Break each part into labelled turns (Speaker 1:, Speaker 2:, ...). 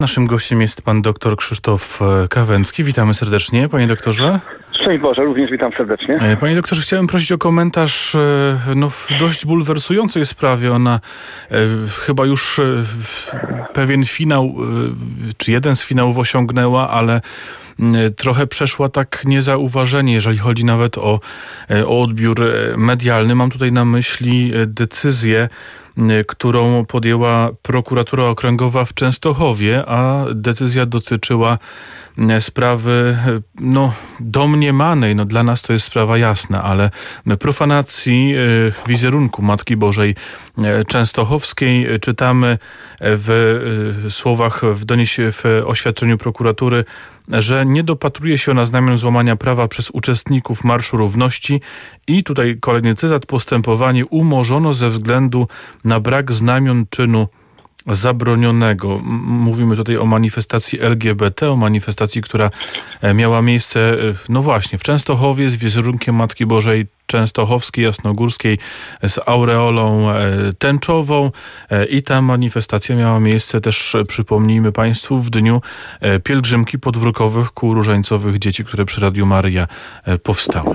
Speaker 1: Naszym gościem jest pan dr Krzysztof Kawęcki. Witamy serdecznie, panie doktorze.
Speaker 2: Szczęść Boże, również witam serdecznie.
Speaker 1: Panie doktorze, chciałem prosić o komentarz w dość bulwersującej sprawie. Ona chyba już pewien finał, czy jeden z finałów osiągnęła, ale trochę przeszła tak niezauważenie, jeżeli chodzi nawet o odbiór medialny. Mam tutaj na myśli decyzję, którą podjęła prokuratura okręgowa w Częstochowie, a decyzja dotyczyła sprawy domniemanej, dla nas to jest sprawa jasna, ale profanacji wizerunku Matki Bożej Częstochowskiej. Czytamy w słowach w oświadczeniu prokuratury, że nie dopatruje się ona znamion złamania prawa przez uczestników Marszu Równości i tutaj kolejny cytat: postępowanie umorzono ze względu na brak znamion czynu zabronionego. Mówimy tutaj o manifestacji LGBT, o manifestacji, która miała miejsce, w Częstochowie z wizerunkiem Matki Bożej Częstochowskiej, Jasnogórskiej, z aureolą tęczową i ta manifestacja miała miejsce też, przypomnijmy państwu, w dniu pielgrzymki podwórkowych kół różańcowych dzieci, które przy Radiu Maryja powstały.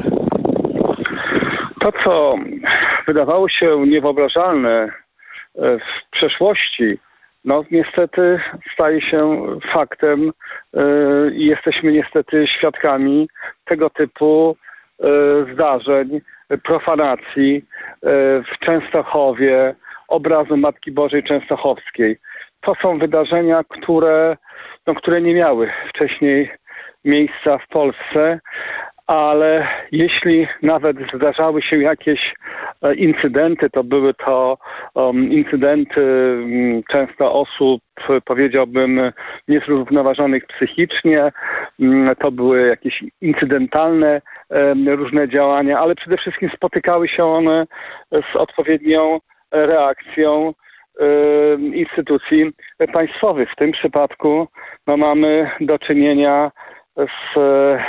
Speaker 2: To, co wydawało się niewyobrażalne w przeszłości, niestety staje się faktem i jesteśmy niestety świadkami tego typu zdarzeń, profanacji w Częstochowie obrazu Matki Bożej Częstochowskiej. To są wydarzenia, które nie miały wcześniej miejsca w Polsce, ale jeśli nawet zdarzały się jakieś incydenty, to były to incydenty często osób, powiedziałbym, niezrównoważonych psychicznie, to były jakieś incydentalne różne działania, ale przede wszystkim spotykały się one z odpowiednią reakcją instytucji państwowych. W tym przypadku mamy do czynienia z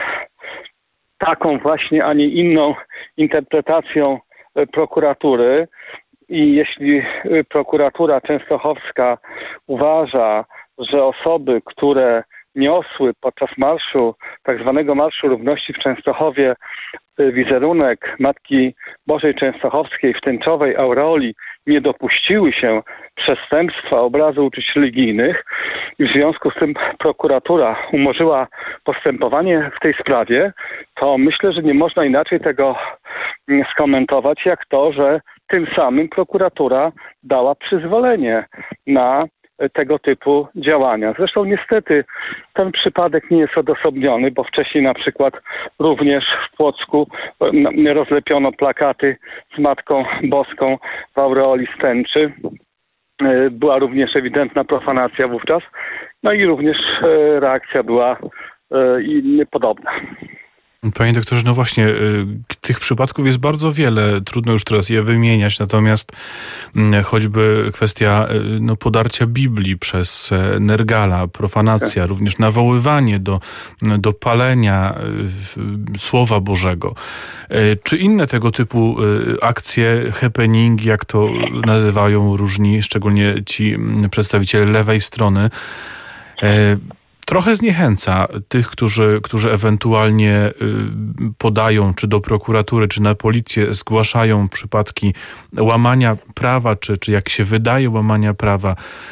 Speaker 2: taką właśnie, a nie inną interpretacją prokuratury. I jeśli prokuratura częstochowska uważa, że osoby, które niosły podczas marszu, tak zwanego Marszu Równości w Częstochowie, wizerunek Matki Bożej Częstochowskiej w tęczowej aureoli, nie dopuściły się przestępstwa obrazu uczuć religijnych i w związku z tym prokuratura umorzyła postępowanie w tej sprawie, to myślę, że nie można inaczej tego skomentować, jak to, że tym samym prokuratura dała przyzwolenie na tego typu działania. Zresztą niestety ten przypadek nie jest odosobniony, bo wcześniej na przykład również w Płocku rozlepiono plakaty z Matką Boską w aureoli z tęczy. Była również ewidentna profanacja wówczas, i również reakcja była podobna.
Speaker 1: Panie doktorze, właśnie tych przypadków jest bardzo wiele, trudno już teraz je wymieniać, natomiast choćby kwestia podarcia Biblii przez Nergala, profanacja, również nawoływanie do palenia Słowa Bożego. Czy inne tego typu akcje, happeningi, jak to nazywają różni, szczególnie ci przedstawiciele lewej strony, trochę zniechęca tych, którzy ewentualnie podają, czy do prokuratury, czy na policję, zgłaszają przypadki łamania prawa, czy jak się wydaje łamania prawa.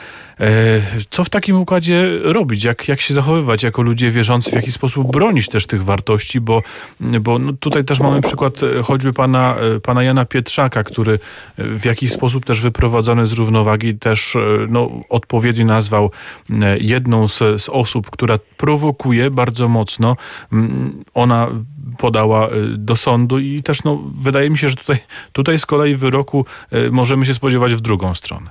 Speaker 1: Co w takim układzie robić? Jak się zachowywać jako ludzie wierzący? W jaki sposób bronić też tych wartości? Bo tutaj też mamy przykład choćby pana Jana Pietrzaka, który w jakiś sposób też wyprowadzony z równowagi też odpowiednio nazwał jedną z osób, która prowokuje bardzo mocno. Ona podała do sądu i też wydaje mi się, że tutaj z kolei wyroku możemy się spodziewać w drugą stronę.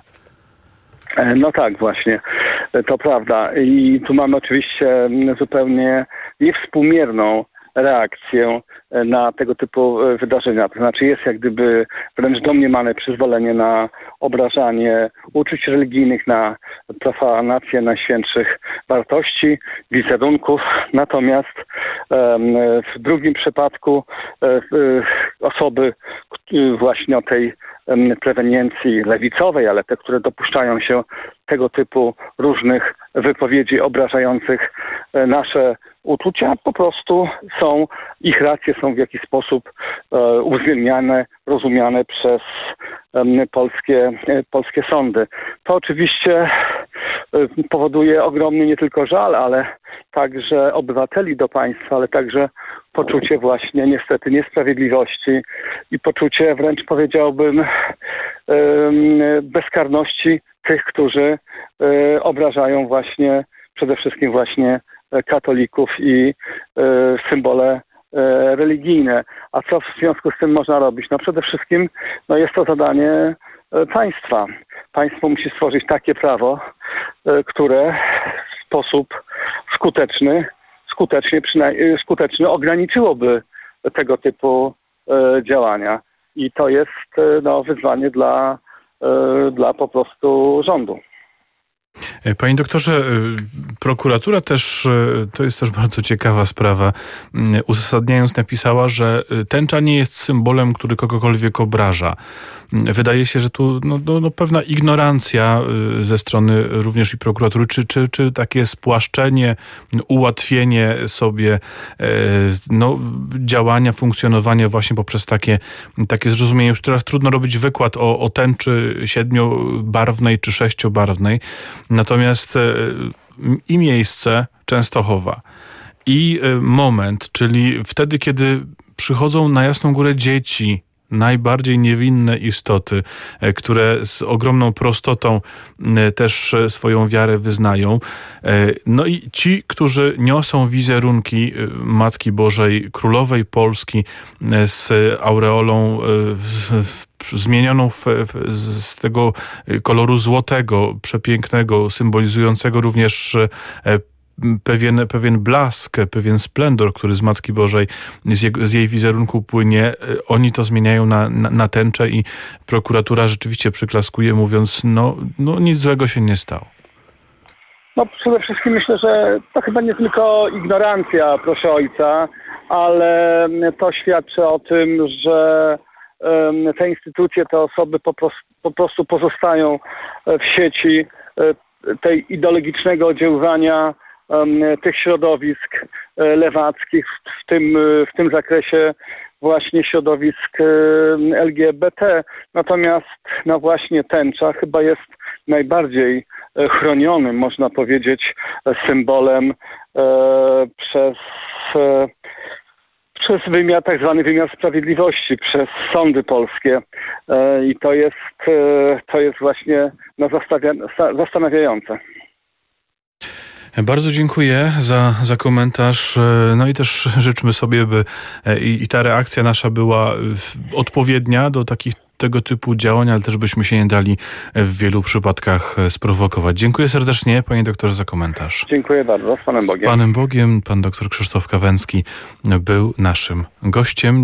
Speaker 2: Tak, właśnie, to prawda. I tu mamy oczywiście zupełnie niewspółmierną reakcję na tego typu wydarzenia. To znaczy jest jak gdyby wręcz domniemane przyzwolenie na obrażanie uczuć religijnych, na profanację najświętszych wartości, wizerunków. Natomiast W drugim przypadku osoby właśnie o tej preweniencji lewicowej, ale te, które dopuszczają się tego typu różnych wypowiedzi obrażających nasze uczucia, po prostu ich racje są w jakiś sposób uwzględniane, rozumiane przez polskie sądy. To oczywiście powoduje ogromny nie tylko żal, ale także obywateli do państwa, ale także poczucie właśnie niestety niesprawiedliwości i poczucie wręcz powiedziałbym bezkarności tych, którzy obrażają właśnie przede wszystkim właśnie katolików i symbole religijne. A co w związku z tym można robić? No przede wszystkim jest to zadanie państwa. Państwo musi stworzyć takie prawo, które w sposób skuteczny ograniczyłoby tego typu działania. I to jest wyzwanie dla po prostu rządu.
Speaker 1: Panie doktorze, prokuratura też, to jest też bardzo ciekawa sprawa, uzasadniając napisała, że tęcza nie jest symbolem, który kogokolwiek obraża. Wydaje się, że tu pewna ignorancja ze strony również i prokuratury, czy takie spłaszczenie, ułatwienie sobie działania, funkcjonowania właśnie poprzez takie zrozumienie. Już teraz trudno robić wykład o tęczy 7-barwnej czy 6-barwnej. Natomiast i miejsce Częstochowa, i moment, czyli wtedy, kiedy przychodzą na Jasną Górę dzieci, najbardziej niewinne istoty, które z ogromną prostotą też swoją wiarę wyznają. No i ci, którzy niosą wizerunki Matki Bożej, Królowej Polski z aureolą zmienioną z tego koloru złotego, przepięknego, symbolizującego również pewien blask, pewien splendor, który z Matki Bożej, z jej wizerunku płynie. Oni to zmieniają na tęczę i prokuratura rzeczywiście przyklaskuje, mówiąc, nic złego się nie stało.
Speaker 2: Przede wszystkim myślę, że to chyba nie tylko ignorancja, proszę ojca, ale to świadczy o tym, że te instytucje, te osoby po prostu pozostają w sieci tej ideologicznego oddziaływania tych środowisk lewackich, w tym zakresie właśnie środowisk LGBT. Natomiast właśnie tęcza chyba jest najbardziej chronionym, można powiedzieć, symbolem przez tak zwany wymiar sprawiedliwości, przez sądy polskie. I to jest właśnie zastanawiające.
Speaker 1: Bardzo dziękuję za komentarz. No i też życzmy sobie, by i ta reakcja nasza była odpowiednia do tego typu działań, ale też byśmy się nie dali w wielu przypadkach sprowokować. Dziękuję serdecznie, panie doktorze, za komentarz.
Speaker 2: Dziękuję bardzo. Z Panem Bogiem.
Speaker 1: Z Panem Bogiem. Pan doktor Krzysztof Kawęcki był naszym gościem.